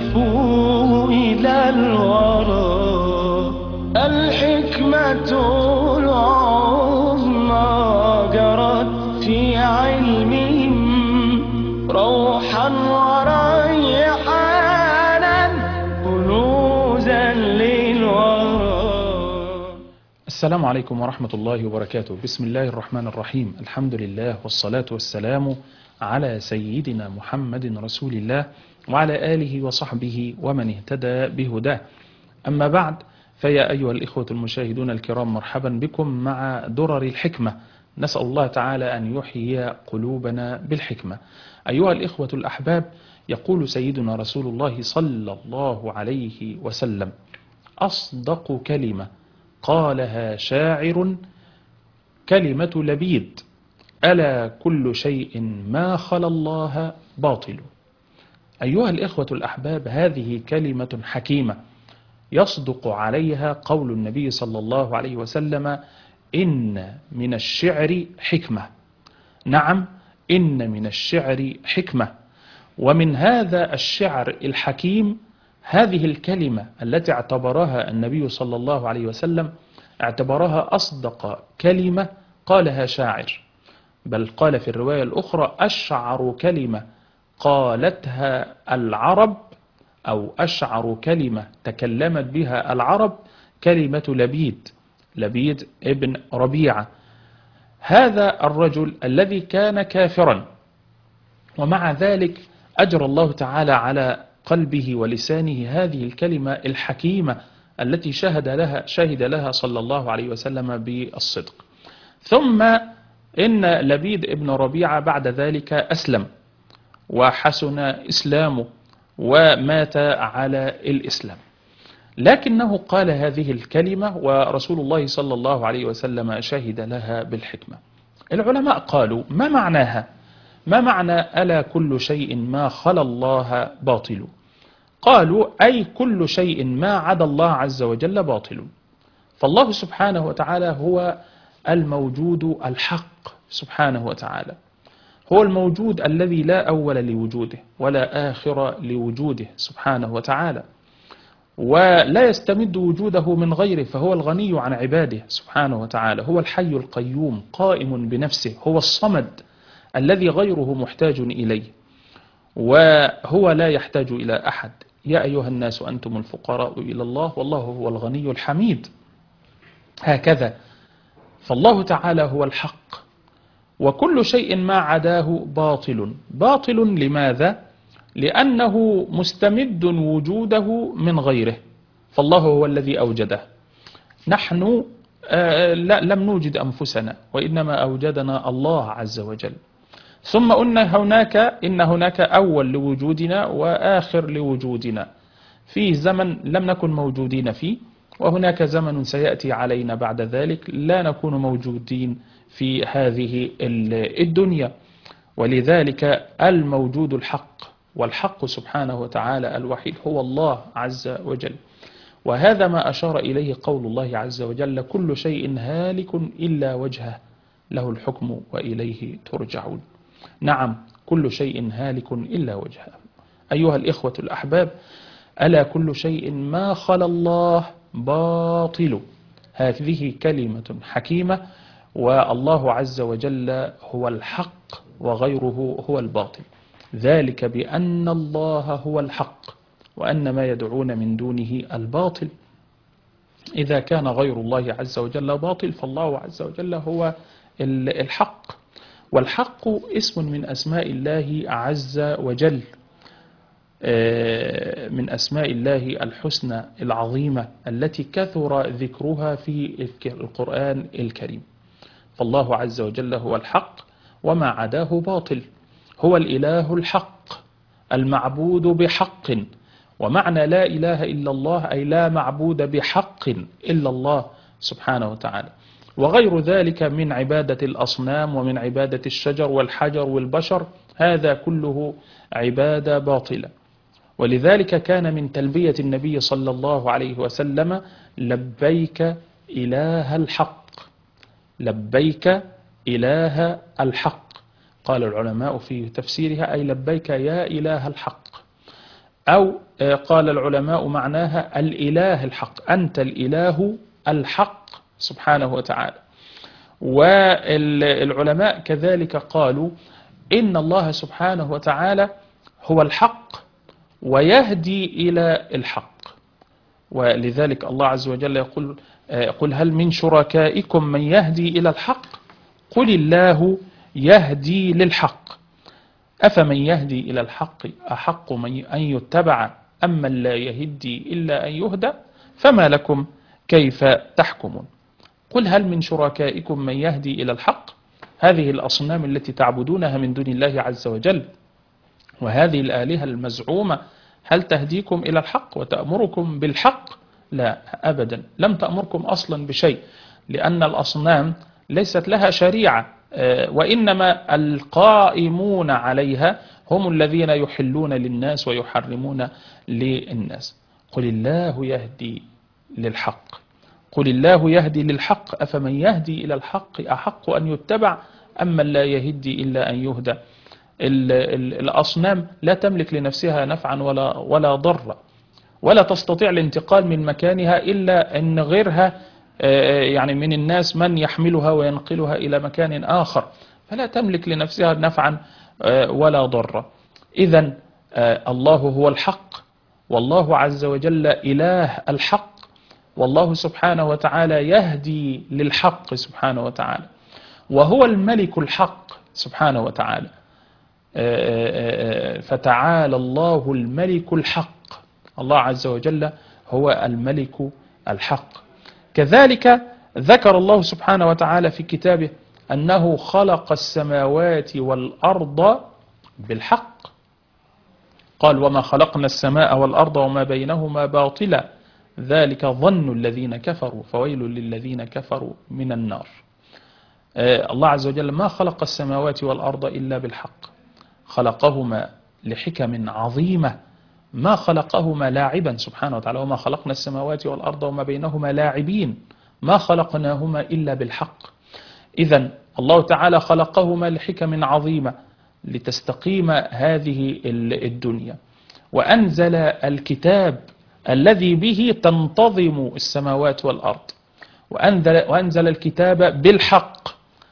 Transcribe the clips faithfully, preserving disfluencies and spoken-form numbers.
يهفو إلى الورى الحكمة العظمى جرت في علمهم روحا وريحانا كنوزا للورى. السلام عليكم ورحمة الله وبركاته. بسم الله الرحمن الرحيم. الحمد لله والصلاة والسلام على سيدنا محمد رسول الله وعلى آله وصحبه ومن اهتدى بهداه. أما بعد، فيا أيها الإخوة المشاهدون الكرام، مرحبا بكم مع درر الحكمة. نسأل الله تعالى أن يحيي قلوبنا بالحكمة. أيها الإخوة الأحباب، يقول سيدنا رسول الله صلى الله عليه وسلم: أصدق كلمة قالها شاعر كلمة لبيد: ألا كل شيء ما خلا الله باطل. أيها الإخوة الأحباب، هذه كلمة حكيمة يصدق عليها قول النبي صلى الله عليه وسلم: إن من الشعر حكمة. نعم، إن من الشعر حكمة. ومن هذا الشعر الحكيم هذه الكلمة التي اعتبرها النبي صلى الله عليه وسلم، اعتبرها أصدق كلمة قالها شاعر، بل قال في الرواية الأخرى: أشعر كلمة قالتها العرب أو أشعر كلمة تكلمت بها العرب كلمة لبيد، لبيد ابن ربيعة. هذا الرجل الذي كان كافرا، ومع ذلك أجرى الله تعالى على قلبه ولسانه هذه الكلمة الحكيمة التي شهد لها شهد لها صلى الله عليه وسلم بالصدق. ثم إن لبيد ابن ربيعة بعد ذلك أسلم وحسن إسلامه ومات على الإسلام، لكنه قال هذه الكلمة ورسول الله صلى الله عليه وسلم شهد لها بالحكمة. العلماء قالوا: ما معناها؟ ما معنى ألا كل شيء ما خلا الله باطل؟ قالوا: أي كل شيء ما عدا الله عز وجل باطل. فالله سبحانه وتعالى هو الموجود الحق سبحانه وتعالى، هو الموجود الذي لا أول لوجوده ولا آخر لوجوده سبحانه وتعالى، ولا يستمد وجوده من غيره، فهو الغني عن عباده سبحانه وتعالى. هو الحي القيوم قائم بنفسه، هو الصمد الذي غيره محتاج إليه، وهو لا يحتاج إلى أحد. يا أيها الناس أنتم الفقراء إلى الله والله هو الغني الحميد. هكذا، فالله تعالى هو الحق، وكل شيء ما عداه باطل. باطل لماذا؟ لأنه مستمد وجوده من غيره، فالله هو الذي أوجده. نحن آه لا لم نوجد أنفسنا، وإنما أوجدنا الله عز وجل. ثم أن هناك إن هناك أول لوجودنا وآخر لوجودنا، في زمن لم نكن موجودين فيه، وهناك زمن سيأتي علينا بعد ذلك لا نكون موجودين في هذه الدنيا. ولذلك الموجود الحق، والحق سبحانه وتعالى الوحيد هو الله عز وجل. وهذا ما أشار إليه قول الله عز وجل: كل شيء هالك إلا وجهه له الحكم وإليه ترجعون. نعم، كل شيء هالك إلا وجهه. أيها الإخوة الأحباب، ألا كل شيء ما خلا الله باطل. هذه كلمة حكيمة، والله عز وجل هو الحق وغيره هو الباطل. ذلك بأن الله هو الحق وأن ما يدعون من دونه الباطل. إذا كان غير الله عز وجل باطل، فالله عز وجل هو الحق. والحق اسم من أسماء الله عز وجل، من أسماء الله الحسنى العظيمة التي كثر ذكرها في القرآن الكريم. فالله عز وجل هو الحق وما عداه باطل. هو الإله الحق المعبود بحق، ومعنى لا إله إلا الله أي لا معبود بحق إلا الله سبحانه وتعالى. وغير ذلك من عبادة الأصنام ومن عبادة الشجر والحجر والبشر، هذا كله عبادة باطلة. ولذلك كان من تلبية النبي صلى الله عليه وسلم: لبيك إله الحق، لبيك إله الحق. قال العلماء في تفسيرها: أي لبيك يا إله الحق. أو قال العلماء معناها الإله الحق، أنت الإله الحق سبحانه وتعالى. والعلماء كذلك قالوا إن الله سبحانه وتعالى هو الحق ويهدي إلى الحق. ولذلك الله عز وجل يقول قل هل من شركائكم من يهدي إلى الحق قل الله يهدي للحق أفمن يهدي إلى الحق أحق من أن يتبع أما لا يهدي إلا أن يهدى فما لكم كيف تحكمون. قل هل من شركائكم من يهدي إلى الحق، هذه الأصنام التي تعبدونها من دون الله عز وجل وهذه الآلهة المزعومة هل تهديكم إلى الحق وتأمركم بالحق؟ لا أبدا، لم تأمركم أصلا بشيء، لأن الأصنام ليست لها شريعة، وإنما القائمون عليها هم الذين يحلون للناس ويحرمون للناس. قل الله يهدي للحق قل الله يهدي للحق أفمن يهدي إلى الحق أحق أن يتبع أما لا يهدي إلا أن يهدى. الأصنام لا تملك لنفسها نفعا ولا ولا ضرا، ولا تستطيع الانتقال من مكانها إلا أن غيرها يعني من الناس من يحملها وينقلها إلى مكان آخر، فلا تملك لنفسها نفعا ولا ضرا. إذن الله هو الحق، والله عز وجل إله الحق، والله سبحانه وتعالى يهدي للحق سبحانه وتعالى، وهو الملك الحق سبحانه وتعالى. فتعالى الله الملك الحق، الله عز وجل هو الملك الحق. كذلك ذكر الله سبحانه وتعالى في كتابه أنه خلق السماوات والأرض بالحق، قال وما خلقنا السماء والأرض وما بينهما باطلا ذلك ظن الذين كفروا فويل للذين كفروا من النار. الله عز وجل ما خلق السماوات والأرض إلا بالحق، خلقهما لحكم عظيمة، ما خلقهما لاعبا سبحانه وتعالى، وما خلقنا السماوات والأرض وما بينهما لاعبين، ما خلقناهما إلا بالحق. إذن الله تعالى خلقهما لحكم عظيمة لتستقيم هذه الدنيا، وأنزل الكتاب الذي به تنتظم السماوات والأرض، وأنزل, وأنزل الكتاب بالحق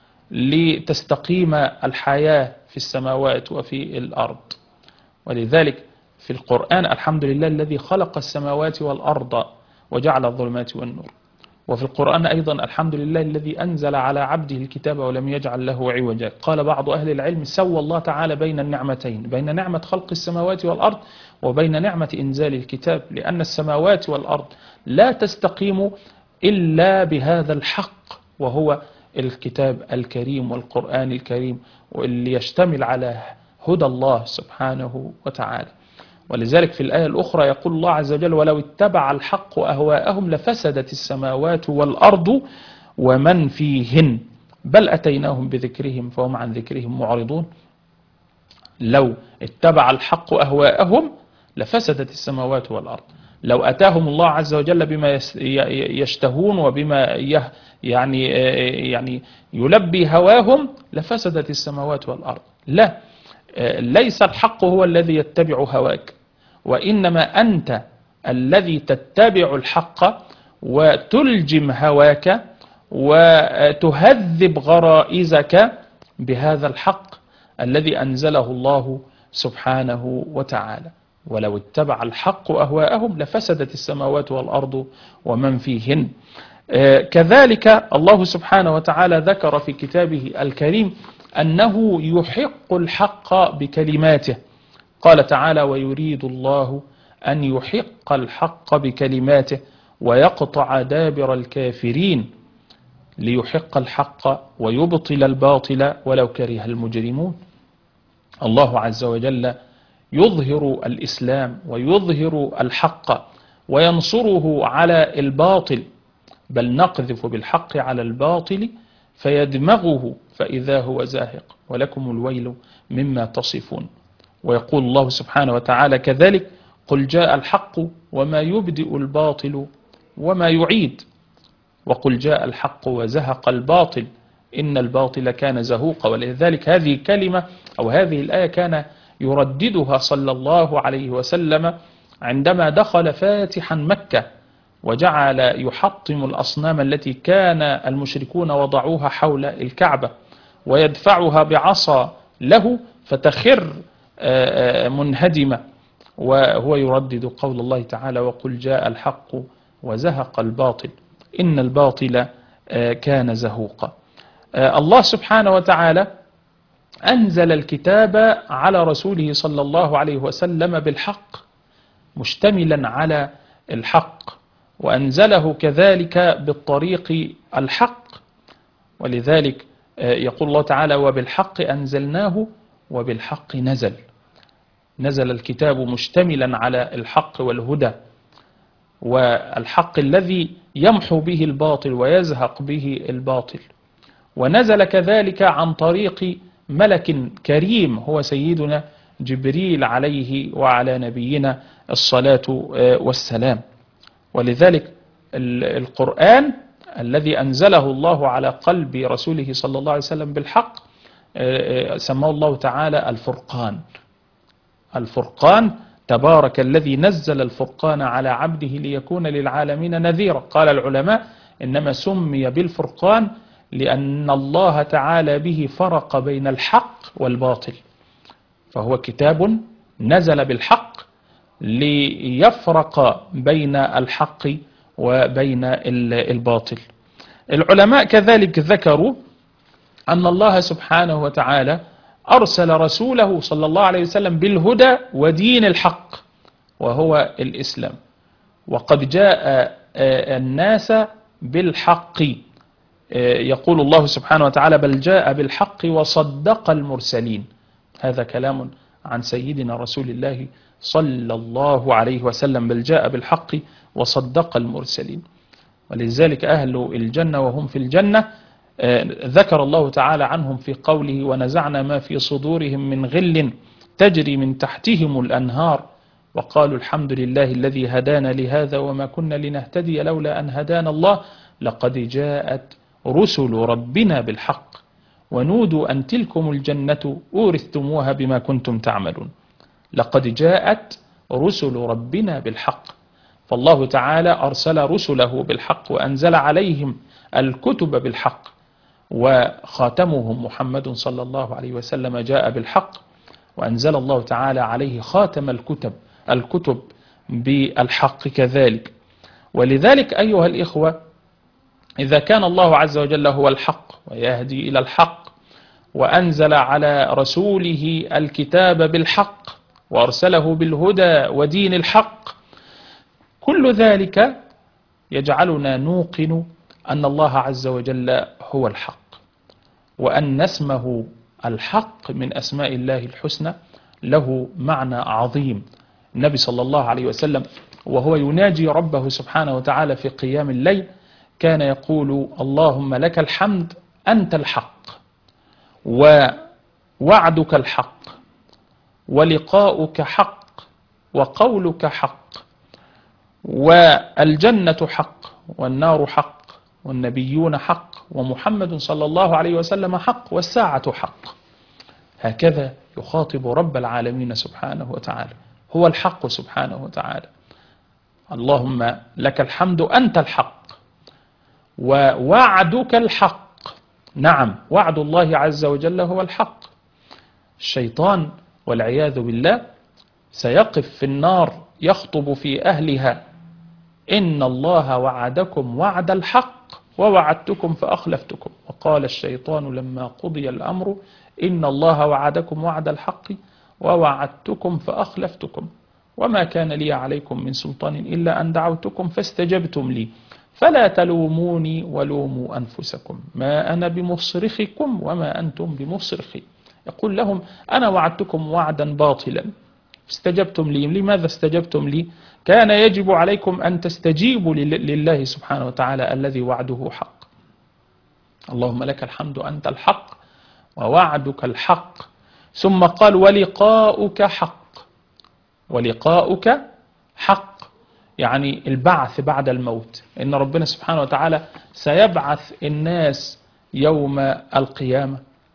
لتستقيم الحياة في السماوات وفي الأرض. ولذلك في القرآن الحمد لله الذي خلق السماوات والأرض وجعل الظلمات والنور، وفي القرآن أيضا الحمد لله الذي أنزل على عبده الكتاب ولم يجعل له عوجا. قال بعض أهل العلم سوى الله تعالى بين النعمتين، بين نعمة خلق السماوات والأرض وبين نعمة إنزال الكتاب، لأن السماوات والأرض لا تستقيم إلا بهذا الحق وهو الكتاب الكريم والقرآن الكريم، واللي يشتمل على هدى الله سبحانه وتعالى. ولذلك في الآية الأخرى يقول الله عز وجل ولو اتبع الحق أهواءهم لفسدت السماوات والأرض ومن فيهن بل أتيناهم بذكرهم فهم عن ذكرهم معرضون. لو اتبع الحق أهواءهم لفسدت السماوات والأرض، لو أتاهم الله عز وجل بما يشتهون وبما يعني يعني يلبي هواهم لفسدت السماوات والأرض. لا، ليس الحق هو الذي يتبع هواك، وإنما أنت الذي تتبع الحق وتلجم هواك وتهذب غرائزك بهذا الحق الذي أنزله الله سبحانه وتعالى. ولو اتبع الحق أهواءهم لفسدت السماوات والأرض ومن فيهن. كذلك الله سبحانه وتعالى ذكر في كتابه الكريم أنه يحق الحق بكلماته، قال تعالى ويريد الله أن يحق الحق بكلماته ويقطع دابر الكافرين ليحق الحق ويبطل الباطل ولو كره المجرمون. الله عز وجل يظهر الإسلام ويظهر الحق وينصره على الباطل، بل نقذف بالحق على الباطل فيدمغه فإذا هو زاهق ولكم الويل مما تصفون. ويقول الله سبحانه وتعالى كذلك قل جاء الحق وما يبدئ الباطل وما يعيد، وقل جاء الحق وزهق الباطل إن الباطل كان زهوقا. ولذلك هذه كلمة أو هذه الآية كان يرددها صلى الله عليه وسلم عندما دخل فاتحا مكة وجعل يحطم الأصنام التي كان المشركون وضعوها حول الكعبة ويدفعها بعصا له فتخر منهدمة، وهو يردد قول الله تعالى: وقل جاء الحق وزهق الباطل إن الباطل كان زهوقا. الله سبحانه وتعالى أنزل الكتاب على رسوله صلى الله عليه وسلم بالحق مشتملا على الحق، وأنزله كذلك بالطريق الحق، ولذلك يقول الله تعالى: وبالحق أنزلناه وبالحق نزل. نزل الكتاب مشتملا على الحق والهدى، والحق الذي يمحو به الباطل ويزهق به الباطل، ونزل كذلك عن طريق ملك كريم هو سيدنا جبريل عليه وعلى نبينا الصلاة والسلام. ولذلك القرآن الذي أنزله الله على قلب رسوله صلى الله عليه وسلم بالحق سماه الله تعالى الفرقان. الفرقان تبارك الذي نزل الفرقان على عبده ليكون للعالمين نذيرا. قال العلماء: إنما سمي بالفرقان لأن الله تعالى به فرق بين الحق والباطل، فهو كتاب نزل بالحق ليفرق بين الحق وبين الباطل. العلماء كذلك ذكروا أن الله سبحانه وتعالى أرسل رسوله صلى الله عليه وسلم بالهدى ودين الحق وهو الإسلام، وقد جاء الناس بالحق. يقول الله سبحانه وتعالى: بل جاء بالحق وصدق المرسلين. هذا كلام عن سيدنا رسول الله صلى الله عليه وسلم، بل جاء بالحق وصدق المرسلين. ولذلك أهل الجنة وهم في الجنة ذكر الله تعالى عنهم في قوله: ونزعنا ما في صدورهم من غل تجري من تحتهم الأنهار وقالوا الحمد لله الذي هدانا لهذا وما كنا لنهتدي لولا أن هدانا الله لقد جاءت رسل ربنا بالحق ونودوا أن تلكم الجنة أورثتموها بما كنتم تعملون. لقد جاءت رسل ربنا بالحق، فالله تعالى أرسل رسله بالحق وأنزل عليهم الكتب بالحق، وخاتمهم محمد صلى الله عليه وسلم جاء بالحق، وأنزل الله تعالى عليه خاتم الكتب الكتب بالحق كذلك. ولذلك أيها الإخوة، إذا كان الله عز وجل هو الحق ويهدي إلى الحق، وأنزل على رسوله الكتاب بالحق وأرسله بالهدى ودين الحق، كل ذلك يجعلنا نوقن أن الله عز وجل هو الحق، وأن اسمه الحق من أسماء الله الحسنى له معنى عظيم. النبي صلى الله عليه وسلم وهو يناجي ربه سبحانه وتعالى في قيام الليل كان يقول: اللهم لك الحمد أنت الحق، ووعدك الحق، ولقاؤك حق، وقولك حق، والجنة حق، والنار حق، والنبيون حق، ومحمد صلى الله عليه وسلم حق، والساعة حق. هكذا يخاطب رب العالمين سبحانه وتعالى، هو الحق سبحانه وتعالى. اللهم لك الحمد أنت الحق، ووعدك الحق. نعم، وعد الله عز وجل هو الحق. الشيطان والعياذ بالله سيقف في النار يخطب في أهلها: إن الله وعدكم وعد الحق ووعدتكم فأخلفتكم، وقال الشيطان لما قضي الأمر إن الله وعدكم وعد الحق ووعدتكم فأخلفتكم وما كان لي عليكم من سلطان إلا أن دعوتكم فاستجبتم لي فلا تلوموني ولوموا أنفسكم ما أنا بمصرخكم وما أنتم بمصرخي. يقول لهم: أنا وعدتكم وعدا باطلا استجبتم لي. لماذا استجبتم لي؟ كان يجب عليكم أن تستجيبوا لله سبحانه وتعالى الذي وعده حق. اللهم لك الحمد أنت الحق ووعدك الحق. ثم قال: ولقاؤك حق. ولقاؤك حق يعني البعث بعد الموت، إن ربنا سبحانه وتعالى سيبعث الناس يوم القيامة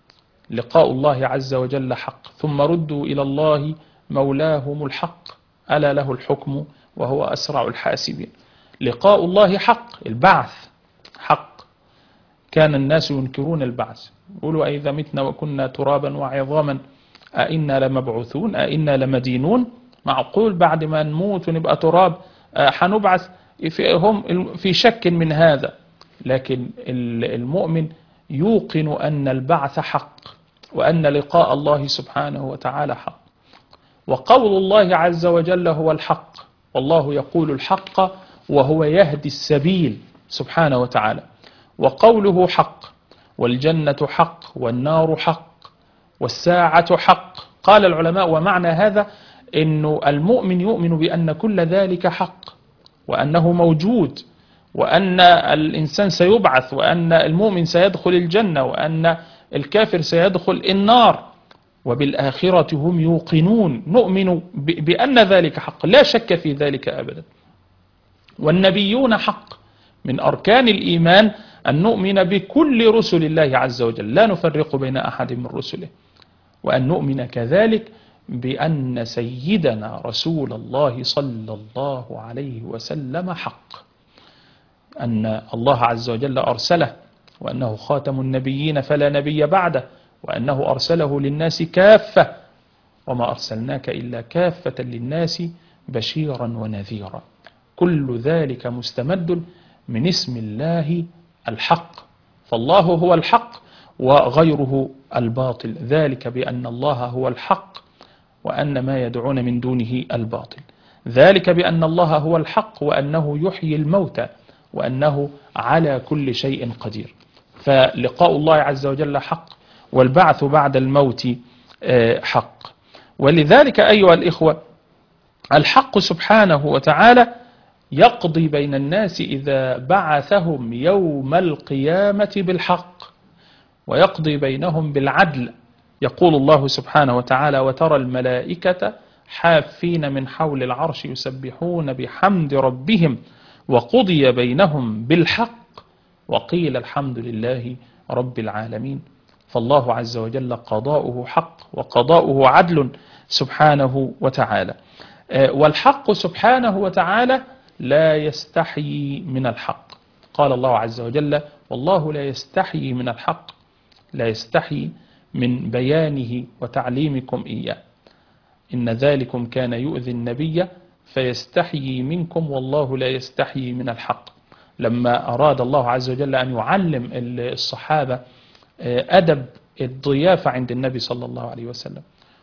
لقاء الله عز وجل حق، ثم ردوا إلى الله مولاهم الحق ألا له الحكم وهو أسرع الحاسبين. لقاء الله حق، البعث حق. كان الناس ينكرون البعث، يقولوا أئذا متنا وكنا ترابا وعظاما أئنا لمبعوثون أئنا لمدينون؟ معقول بعد ما نموت ونبقى تراب حنبعث؟ هم في شك من هذا. لكن المؤمن يوقن أن البعث حق، وأن لقاء الله سبحانه وتعالى حق، وقول الله عز وجل هو الحق، والله يقول الحق وهو يهدي السبيل سبحانه وتعالى، وقوله حق، والجنة حق، والنار حق، والساعة حق. قال العلماء ومعنى هذا أن المؤمن يؤمن بأن كل ذلك حق، وأنه موجود، وأن الإنسان سيبعث، وأن المؤمن سيدخل الجنة، وأن الكافر سيدخل النار، وبالآخرة هم يوقنون. نؤمن بأن ذلك حق، لا شك في ذلك أبدا. والنبيون حق، من أركان الإيمان أن نؤمن بكل رسل الله عز وجل، لا نفرق بين أحد من رسله، وأن نؤمن كذلك بأن سيدنا رسول الله صلى الله عليه وسلم حق، أن الله عز وجل أرسله، وأنه خاتم النبيين فلا نبي بعده، وأنه أرسله للناس كافة، وما أرسلناك إلا كافة للناس بشيرا ونذيرا. كل ذلك مستمد من اسم الله الحق، فالله هو الحق وغيره الباطل، ذلك بأن الله هو الحق وأن ما يدعون من دونه الباطل، ذلك بأن الله هو الحق وأنه يحيي الموتى وأنه على كل شيء قدير. فلقاء الله عز وجل حق، والبعث بعد الموت حق. ولذلك أيها الإخوة، الحق سبحانه وتعالى يقضي بين الناس إذا بعثهم يوم القيامة بالحق، ويقضي بينهم بالعدل. يقول الله سبحانه وتعالى: وترى الملائكة حافين من حول العرش يسبحون بحمد ربهم وقضي بينهم بالحق وقيل الحمد لله رب العالمين. فالله عز وجل قضاؤه حق وقضاؤه عدل سبحانه وتعالى. والحق سبحانه وتعالى لا يستحيي من الحق. قال الله عز وجل: والله لا يستحيي من الحق، لا يستحيي من بيانه وتعليمكم إياه. إن ذلكم كان يؤذي النبي فيستحيي منكم والله لا يستحيي من الحق. لما أراد الله عز وجل أن يعلم الصحابة أدب الضيافة عند النبي صلى الله عليه وسلم،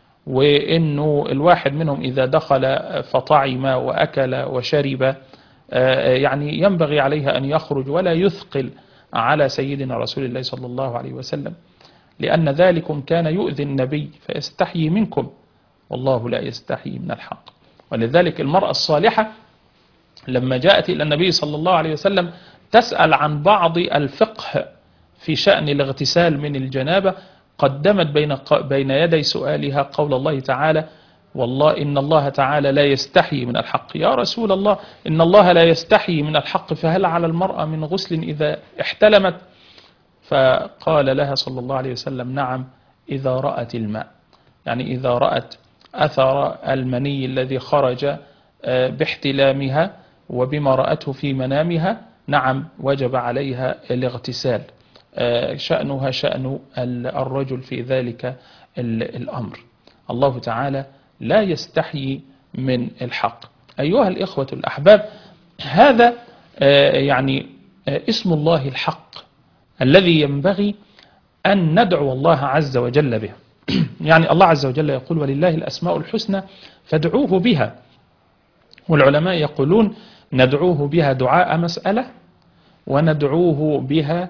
وإنه الواحد منهم إذا دخل فطعم وأكل وشرب يعني ينبغي عليه أن يخرج ولا يثقل على سيدنا رسول الله صلى الله عليه وسلم، لأن ذلكم كان يؤذي النبي فيستحيي منكم والله لا يستحيي من الحق. ولذلك المرأة الصالحة لما جاءت إلى النبي صلى الله عليه وسلم تسأل عن بعض الفقه في شأن الاغتسال من الجنابة، قدمت بين بين يدي سؤالها قول الله تعالى: والله إن الله تعالى لا يستحي من الحق. يا رسول الله، إن الله لا يستحي من الحق، فهل على المرأة من غسل إذا احتلمت؟ فقال لها صلى الله عليه وسلم: نعم، إذا رأت الماء، يعني إذا رأت أثر المني الذي خرج باحتلامها وبما رأته في منامها، نعم وجب عليها الاغتسال. شأنها شأن الرجل في ذلك الأمر. الله تعالى لا يستحيي من الحق. أيها الإخوة الأحباب، هذا يعني اسم الله الحق الذي ينبغي أن ندعو الله عز وجل به. يعني الله عز وجل يقول: ولله الأسماء الحسنى فادعوه بها. والعلماء يقولون: ندعوه بها دعاء مسألة، وندعوه بها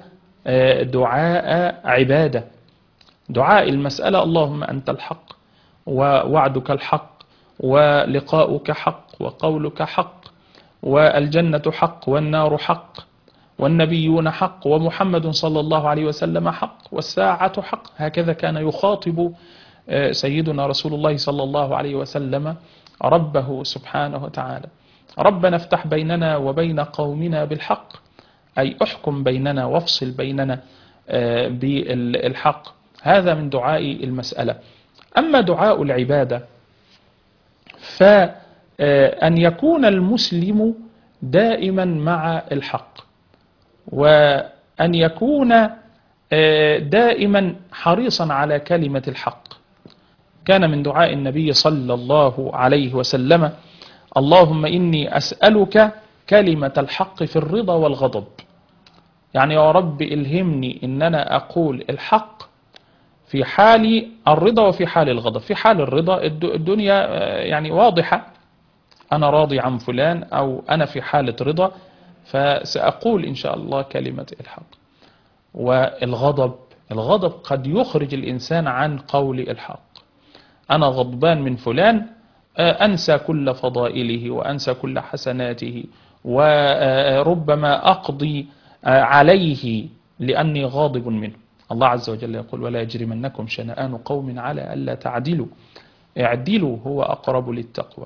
دعاء عبادة. دعاء المسألة: اللهم أنت الحق ووعدك الحق ولقاؤك حق وقولك حق والجنة حق والنار حق والنبيون حق ومحمد صلى الله عليه وسلم حق والساعة حق. هكذا كان يخاطب سيدنا رسول الله صلى الله عليه وسلم ربه سبحانه وتعالى: ربنا افتح بيننا وبين قومنا بالحق، أي احكم بيننا وافصل بيننا بالحق. هذا من دعاء المسألة. أما دعاء العبادة فأن يكون المسلم دائما مع الحق، وأن يكون دائما حريصا على كلمة الحق. كان من دعاء النبي صلى الله عليه وسلم: اللهم إني أسألك كلمة الحق في الرضا والغضب. يعني يا رب إلهمني إن أنا أقول الحق في حال الرضا وفي حال الغضب. في حال الرضا الدنيا يعني واضحة، أنا راضي عن فلان أو أنا في حالة رضا، فسأقول إن شاء الله كلمة الحق. والغضب، الغضب قد يخرج الإنسان عن قول الحق. أنا غضبان من فلان، أنسى كل فضائله وأنسى كل حسناته، وربما أقضي عليه لأني غاضب منه. الله عز وجل يقول: ولا يجرمنكم شنآن قوم على ألا تعدلوا اعدلوا هو أقرب للتقوى.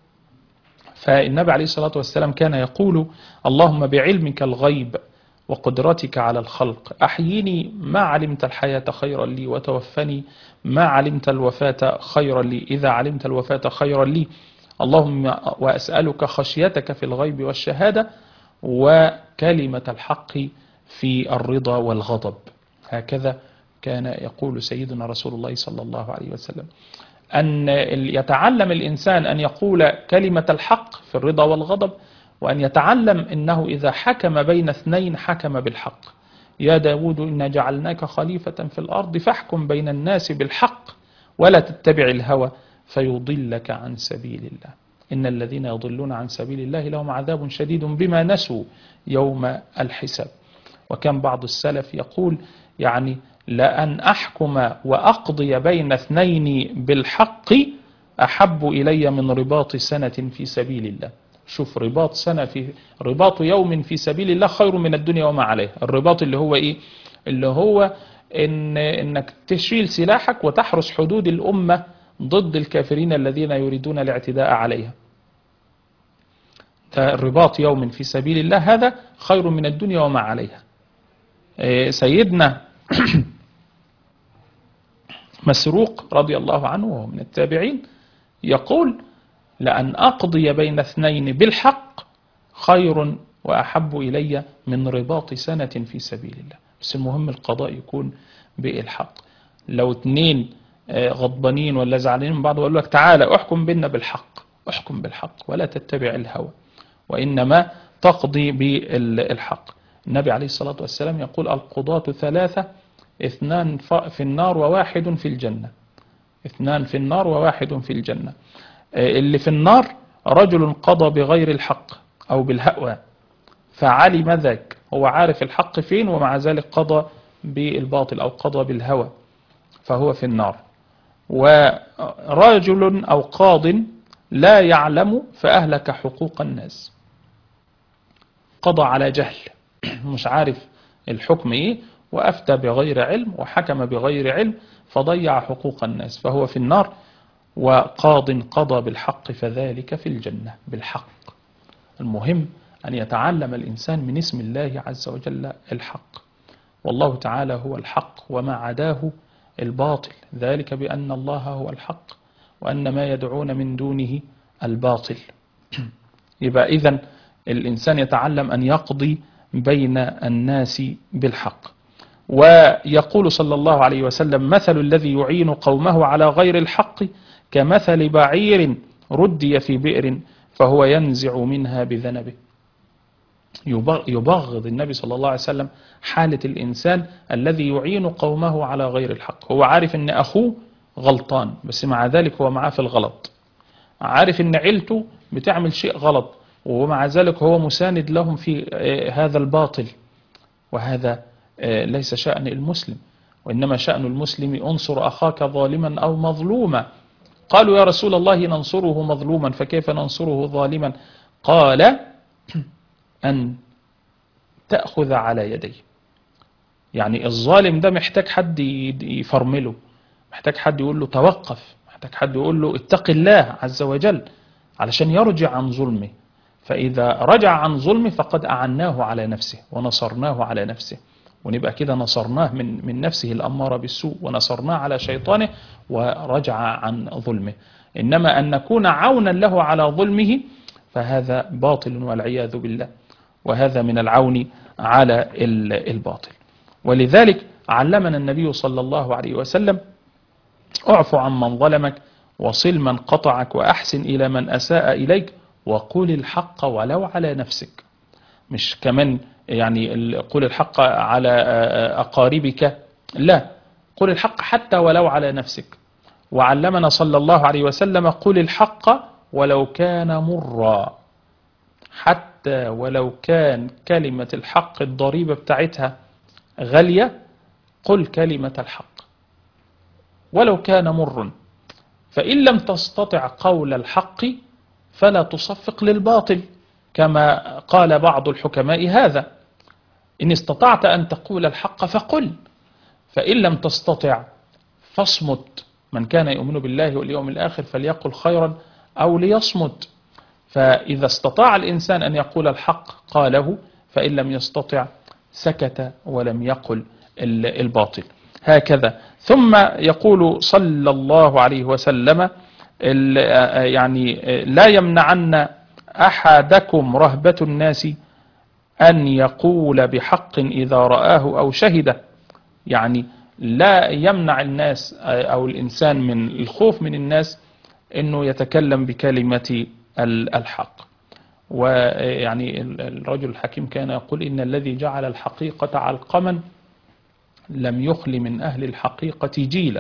فالنبي عليه الصلاة والسلام كان يقول: اللهم بعلمك الغيب وقدرتك على الخلق أحييني ما علمت الحياة خيرا لي، وتوفني ما علمت الوفاة خيرا لي إذا علمت الوفاة خيرا لي. اللهم وأسألك خشيتك في الغيب والشهادة وكلمة الحق في الرضا والغضب. هكذا كان يقول سيدنا رسول الله صلى الله عليه وسلم، أن يتعلم الإنسان أن يقول كلمة الحق في الرضا والغضب، وأن يتعلم أنه إذا حكم بين اثنين حكم بالحق. يا داود إنا جعلناك خليفة في الأرض فاحكم بين الناس بالحق ولا تتبع الهوى فيضلك عن سبيل الله. إن الذين يضلون عن سبيل الله لهم عذاب شديد بما نسوا يوم الحساب. وكان بعض السلف يقول: يعني لأن أحكم وأقضي بين اثنين بالحق أحب إلي من رباط سنة في سبيل الله. شوف، رباط سنة في رباط يوم في سبيل الله خير من الدنيا وما عليها. الرباط اللي هو إيه؟ اللي هو إن إنك تشيل سلاحك وتحرس حدود الأمة ضد الكافرين الذين يريدون الاعتداء عليها. الرباط يوم في سبيل الله هذا خير من الدنيا وما عليها. سيدنا مسروق رضي الله عنه وهو من التابعين يقول: لأن أقضي بين اثنين بالحق خير وأحب إلي من رباط سنة في سبيل الله. بس المهم القضاء يكون بالحق. لو اثنين غضبانين ولا زعلانين من بعض وقال لك تعالى احكم بيننا بالحق، احكم بالحق ولا تتبع الهوى، وإنما تقضي بالحق. النبي عليه الصلاة والسلام يقول: القضاة ثلاثة، اثنان في النار وواحد في الجنة. اثنان في النار وواحد في الجنة. اللي في النار رجل قضى بغير الحق أو بالهوى فعلم ذاك، هو عارف الحق فين ومع ذلك قضى بالباطل أو قضى بالهوى فهو في النار. ورجل أو قاض لا يعلم فأهلك حقوق الناس، قضى على جهل مش عارف الحكم إيه وأفتى بغير علم وحكم بغير علم فضيع حقوق الناس فهو في النار. وقاض قضى بالحق فذلك في الجنة بالحق. المهم أن يتعلم الإنسان من اسم الله عز وجل الحق، والله تعالى هو الحق وما عداه الباطل، ذلك بأن الله هو الحق وأن ما يدعون من دونه الباطل. يبقى إذن الإنسان يتعلم أن يقضي بين الناس بالحق. ويقول صلى الله عليه وسلم: مثل الذي يعين قومه على غير الحق كمثل بعير ردي في بئر فهو ينزع منها بذنبه. يبغض النبي صلى الله عليه وسلم حالة الإنسان الذي يعين قومه على غير الحق. هو عارف أن أخوه غلطان بس مع ذلك هو معاه في الغلط، عارف أن عيلته بتعمل شيء غلط ومع ذلك هو مساند لهم في هذا الباطل. وهذا ليس شأن المسلم، وإنما شأن المسلم انصر أخاك ظالما أو مظلوما. قالوا: يا رسول الله ننصره مظلوما فكيف ننصره ظالما؟ قال: أن تأخذ على يديه. يعني الظالم ده محتاج حد يفرمله، محتاج حد يقول له توقف، محتاج حد يقول له اتق الله عز وجل علشان يرجع عن ظلمه. فإذا رجع عن ظلمه فقد أعناه على نفسه ونصرناه على نفسه. ونبقى كده نصرناه من من نفسه الأمارة بالسوء، ونصرناه على شيطانه ورجع عن ظلمه. إنما أن نكون عونا له على ظلمه فهذا باطل والعياذ بالله، وهذا من العون على الباطل. ولذلك علمنا النبي صلى الله عليه وسلم: اعف عن من ظلمك، وصل من قطعك، وأحسن إلى من أساء إليك، وقل الحق ولو على نفسك. مش كمان يعني قل الحق على أقاربك، لا، قل الحق حتى ولو على نفسك. وعلمنا صلى الله عليه وسلم: قل الحق ولو كان مرا، حتى ولو كان كلمة الحق الضريبة بتاعتها غالية، قل كلمة الحق ولو كان مر. فإن لم تستطع قول الحق فلا تصفق للباطل، كما قال بعض الحكماء هذا: إن استطعت أن تقول الحق فقل، فإن لم تستطع فاصمت. من كان يؤمن بالله واليوم الآخر فليقل خيرا أو ليصمت. فإذا استطاع الإنسان أن يقول الحق قاله، فإن لم يستطع سكت ولم يقل الباطل. هكذا. ثم يقول صلى الله عليه وسلم: يعني لا يمنعن أحدكم رهبة الناس أن يقول بحق إذا رآه أو شهده. يعني لا يمنع الناس أو الإنسان من الخوف من الناس أنه يتكلم بكلمة الحق. ويعني الرجل الحكيم كان يقول: إن الذي جعل الحقيقة علقما لم يخل من أهل الحقيقة جيلا.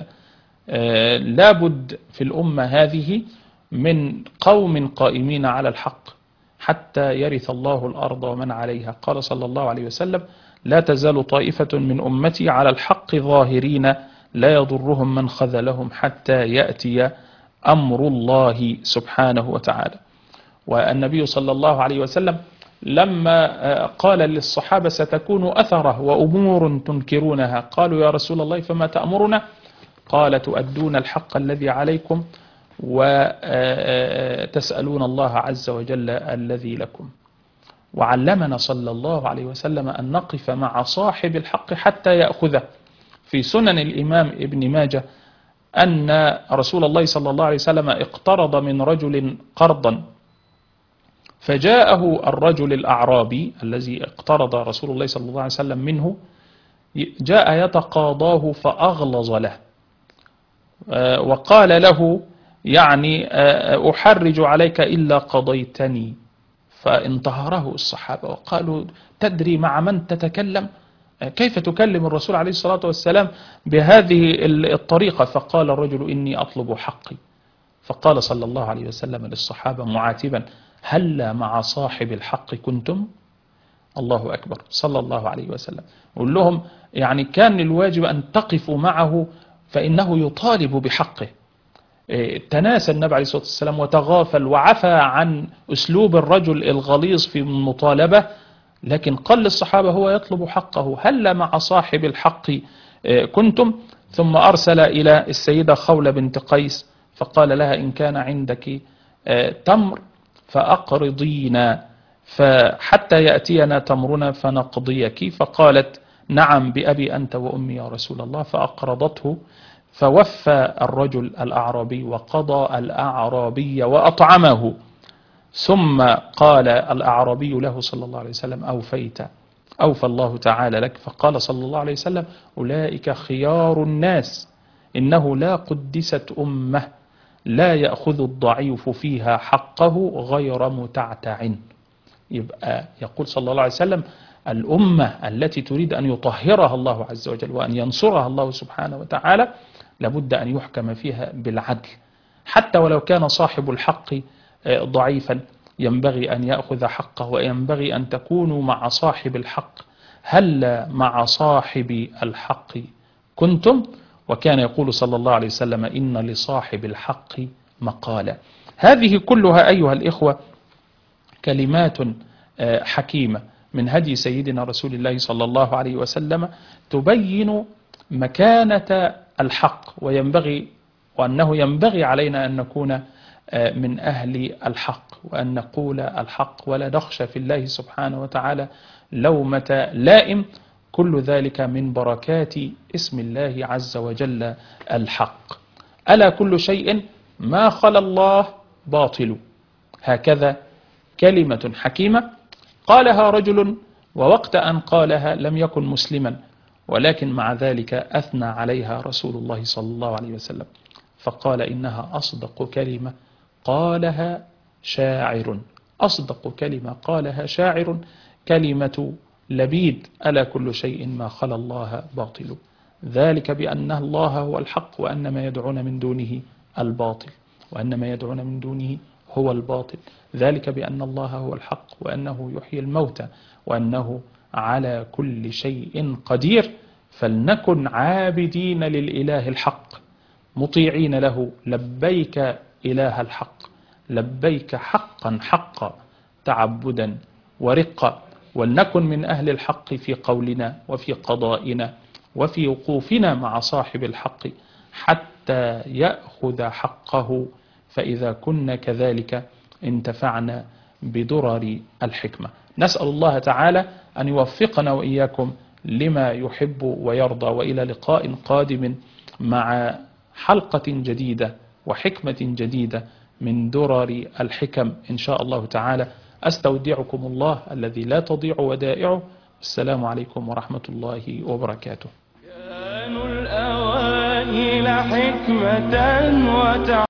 لابد في الأمة هذه من قوم قائمين على الحق حتى يرث الله الأرض ومن عليها. قال صلى الله عليه وسلم: لا تزال طائفة من أمتي على الحق ظاهرين لا يضرهم من خذلهم حتى يأتي أمر الله سبحانه وتعالى. والنبي صلى الله عليه وسلم لما قال للصحابة: ستكون أثرة وأمور تنكرونها، قالوا: يا رسول الله فما تأمرنا؟ قال: تؤدون الحق الذي عليكم وتسألون الله عز وجل الذي لكم. وعلمنا صلى الله عليه وسلم أن نقف مع صاحب الحق حتى يأخذه. في سنن الإمام ابن ماجه أن رسول الله صلى الله عليه وسلم اقترض من رجل قرضا، فجاءه الرجل الأعرابي الذي اقترض رسول الله صلى الله عليه وسلم منه، جاء يتقاضاه فأغلظ له وقال له: يعني أحرج عليك إلا قضيتني. فانتهره الصحابة وقالوا: تدري مع من تتكلم؟ كيف تكلم الرسول عليه الصلاة والسلام بهذه الطريقة؟ فقال الرجل: إني أطلب حقي. فقال صلى الله عليه وسلم للصحابة معاتبا: هلا مع صاحب الحق كنتم؟ الله أكبر صلى الله عليه وسلم. قل لهم يعني كان الواجب أن تقفوا معه فإنه يطالب بحقه. تناسى النبي عليه الصلاة والسلام وتغافل وعفى عن أسلوب الرجل الغليظ في المطالبة، لكن قال للصحابة هو يطلب حقه: هل مع صاحب الحق كنتم؟ ثم أرسل إلى السيدة خولة بنت قيس فقال لها: إن كان عندك تمر فأقرضينا فحتى يأتينا تمرنا فنقضيك. فقالت: نعم بأبي أنت وأمي يا رسول الله. فأقرضته، فوفى الرجل الأعرابي وقضى الأعرابي وأطعمه. ثم قال الأعرابي له صلى الله عليه وسلم: أوفيت، أوفى الله تعالى لك. فقال صلى الله عليه وسلم: أولئك خيار الناس، إنه لا قدست أمة لا يأخذ الضعيف فيها حقه غير متعتع. يبقى يقول صلى الله عليه وسلم: الأمة التي تريد أن يطهرها الله عز وجل وأن ينصرها الله سبحانه وتعالى لابد أن يحكم فيها بالعدل، حتى ولو كان صاحب الحق ضعيفا ينبغي أن يأخذ حقه، وينبغي أن تكونوا مع صاحب الحق. هل مع صاحب الحق كنتم؟ وكان يقول صلى الله عليه وسلم: إن لصاحب الحق مقالا. هذه كلها أيها الإخوة كلمات حكيمة من هدي سيدنا رسول الله صلى الله عليه وسلم تبين مكانة الحق، وينبغي وأنه ينبغي علينا أن نكون من أهل الحق وأن نقول الحق ولا نخشى في الله سبحانه وتعالى لومة لائم. كل ذلك من بركات اسم الله عز وجل الحق. ألا كل شيء ما خلا الله باطل. هكذا كلمة حكيمة قالها رجل، ووقت أن قالها لم يكن مسلما، ولكن مع ذلك أثنى عليها رسول الله صلى الله عليه وسلم، فقال إنها أصدق كلمة قالها شاعر. أصدق كلمة قالها شاعر كلمة لبيد: ألا كل شيء ما خلا الله باطل. ذلك بأن الله هو الحق، وأن ما يدعون من دونه الباطل، وأن ما يدعون من دونه هو الباطل. ذلك بأن الله هو الحق، وأنه يحيي الموتى، وأنه على كل شيء قدير. فلنكن عابدين للإله الحق مطيعين له. لبيك إله الحق، لبيك حقا حقا تعبدا ورقا. ولنكن من أهل الحق في قولنا وفي قضائنا وفي وقوفنا مع صاحب الحق حتى يأخذ حقه. فإذا كنا كذلك انتفعنا بدرر الحكمة. نسأل الله تعالى أن يوفقنا وإياكم لما يحب ويرضى. وإلى لقاء قادم مع حلقة جديدة وحكمة جديدة من درر الحكم إن شاء الله تعالى. أستودعكم الله الذي لا تضيع ودائعه. السلام عليكم ورحمة الله وبركاته. كانوا الأوائل حكمة وتع